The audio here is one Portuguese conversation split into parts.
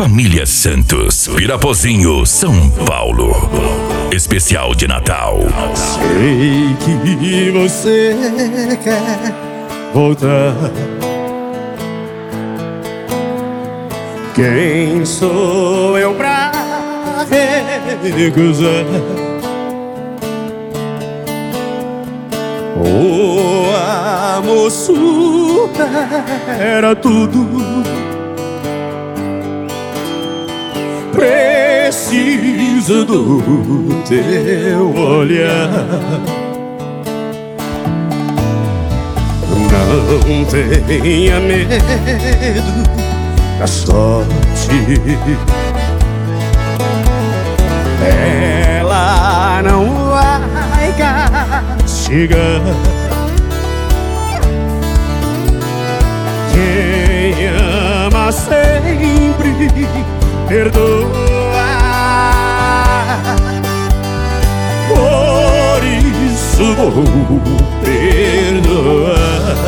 Família Santos, Pirapozinho, São Paulo. Especial de Natal. Sei que você quer voltar. Quem sou eu pra recusar? O amor supera tudo. Preciso do teu olhar. Não tenha medo da sorte. Ela não vai castigar. Quem ama sempre perdoa. Por isso vou perdoar.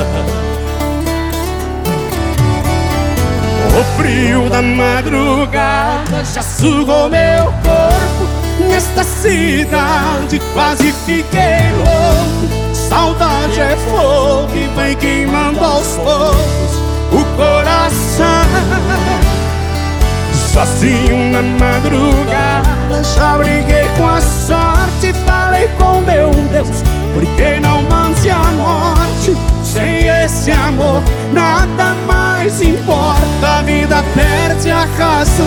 O frio da madrugada já sugou meu corpo. Nesta cidade quase fiquei louco. Saudade é fogo e vai queimando aos poucos o coração. Sozinho na madrugada já briguei com a sorte. Falei com meu Deus, por que não mande a morte? Sem esse amor nada mais importa. A vida perde a razão.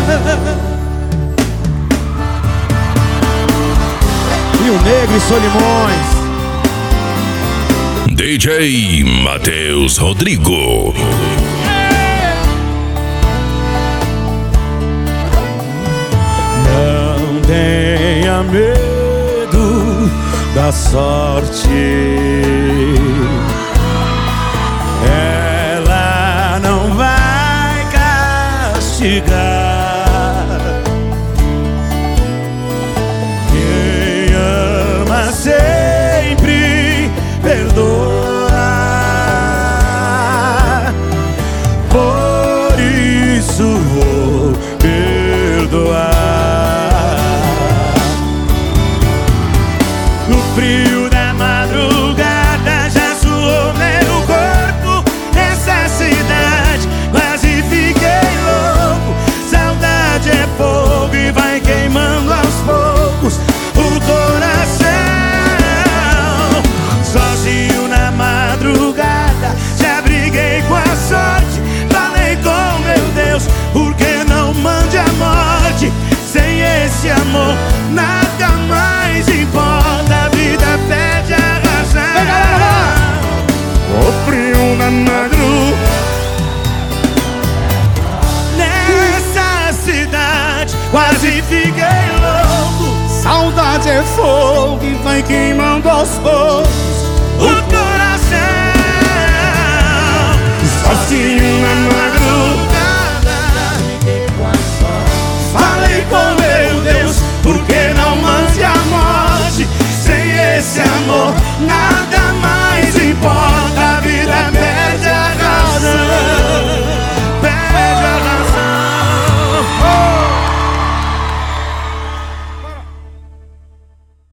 Rio Negro e Solimões. DJ Matheus Rodrigo. Não tenha medo da sorte. Ela não vai castigar. Quem ama sempre perdoa. Por isso vou perdoar. No frio da madrugada já suou meu corpo. Nessa cidade quase fiquei louco. Saudade é fogo e vai queimando aos poucos o coração. Sozinho na madrugada já briguei com a sorte. Falei com meu Deus, por que não mande a morte? Sem esse amor nada mais importa. A vida perde a razão. O frio na madrugada nessa cidade quase fiquei louco. Saudade é fogo e vai queimando aos poucos